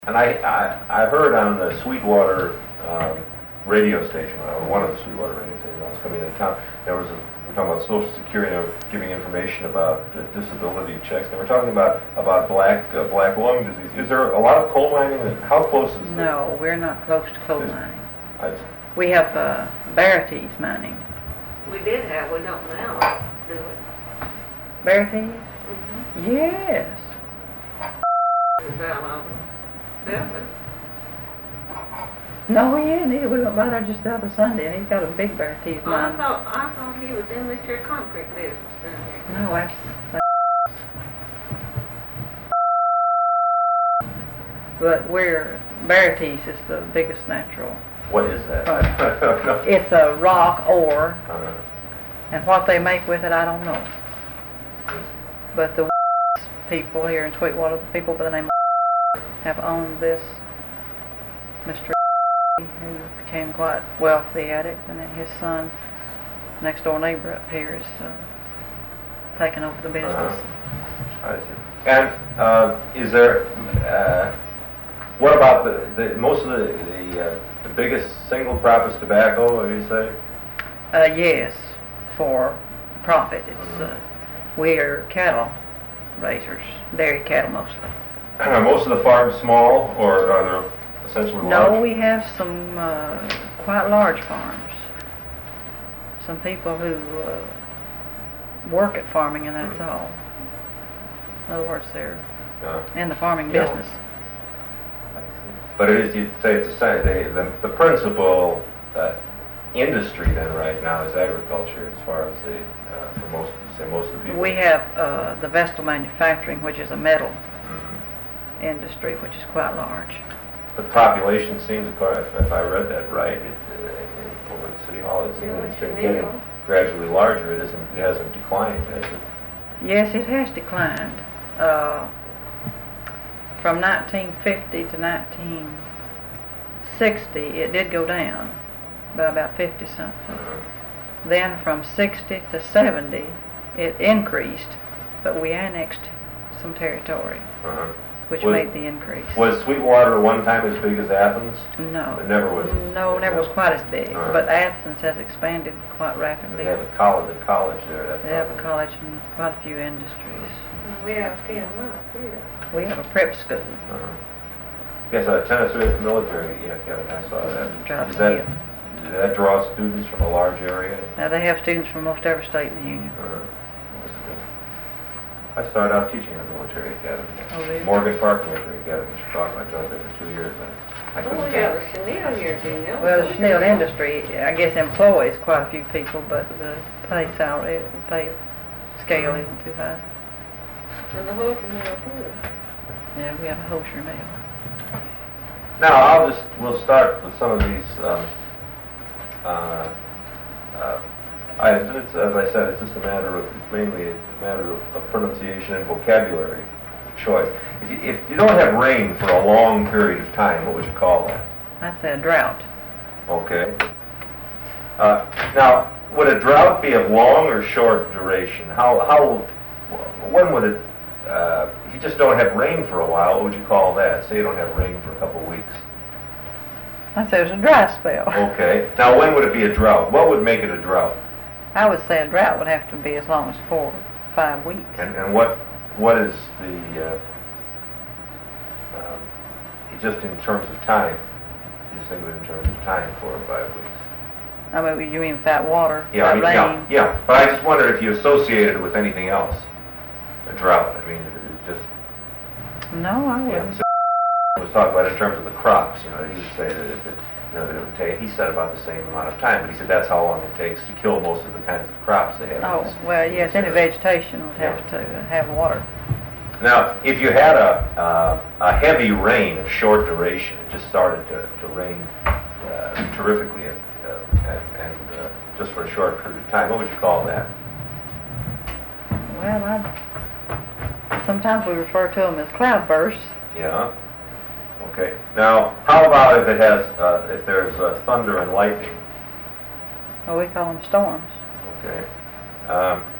And I heard on the Sweetwater radio station, or one of the Sweetwater radio stations, I was coming into town, we're talking about Social Security, and they were giving information about disability checks. They were talking about black lung disease. Is there a lot of coal mining? How close is it? No, we're not close to coal mining. We have Verities mining. We did have, we don't now, do we? Verities? Mm-hmm. Yes. Is that on Devlin? No, he isn't. We went by there just the other Sunday, and he's got a big Verities Oh, mine. I thought he was in this here concrete business down here. No, that's but Verities is the biggest natural. What is that? It's a rock ore, and what they make with it, I don't know. But the people here in Sweetwater, the people by the name of have owned this. Mr. who became quite wealthy at it, and then his son, next door neighbor up here, is taking over the business. I see. And is there? What about the most of the biggest single crop is tobacco? What do you say? Yes, for profit. It's we are cattle raisers, dairy cattle mostly. Are most of the farms small, or are there essentially large? No, we have some quite large farms. Some people who work at farming, and that's all. In other words, they're in the farming business. I see. But it is, you'd say it's the principal industry then right now is agriculture, as far as for most of the people. We have the Vestal Manufacturing, which is a metal industry, which is quite large. The population seems, if I read that right, over at City Hall, it seems it's been getting gradually larger. It hasn't declined, has it? Yes, it has declined. From 1950 to 1960, it did go down by about 50 something. Then from 60 to 70, it increased, but we annexed some territory, which made the increase. Was Sweetwater one time as big as Athens? No. It never was. No, never was quite as big, but Athens has expanded quite rapidly. They have a college there. They have a college and quite a few industries. We have 10 months here. We have a prep school. Yes, Tennessee military. Yeah, Kevin, I saw that. Does that draw students from a large area? They have students from most every state in the union. I started out teaching at the military academy. Oh, really? Morgan Park Military Academy in Chicago. I taught there for 2 years. I couldn't We have a chenille here, Danielle. Well, the chenille industry, I guess, employs quite a few people, but the pay scale isn't too high. And the whole mill too. Yeah, we have a hosiery mill. Now, we'll start with some of these items. As I said, it's just mainly a matter of pronunciation and vocabulary choice. If you don't have rain for a long period of time, what would you call that? I'd say a drought. Okay. Now, would a drought be of long or short duration? When would it, if you just don't have rain for a while, what would you call that? Say you don't have rain for a couple of weeks. I'd say it's a dry spell. Okay. Now, when would it be a drought? What would make it a drought? I would say a drought would have to be as long as 4 or 5 weeks. And what is the, just in terms of time, just think of it in terms of time, 4 or 5 weeks. I mean, you mean without water, yeah, without rain? Yeah, but I just wondered if you associated it with anything else, a drought. I mean, it's just... No, I wouldn't. So I was talking about in terms of the crops, he would say that that it would take, he said about the same amount of time, but he said that's how long it takes to kill most of the kinds of crops they have. Oh, well, yes, any vegetation would have to have water. Now, if you had a heavy rain of short duration, it just started to rain terrifically and just for a short period of time, what would you call that? Well, sometimes we refer to them as cloudbursts. Yeah. Okay. Now, how about if it has, if there's thunder and lightning? Oh, we call them storms. Okay.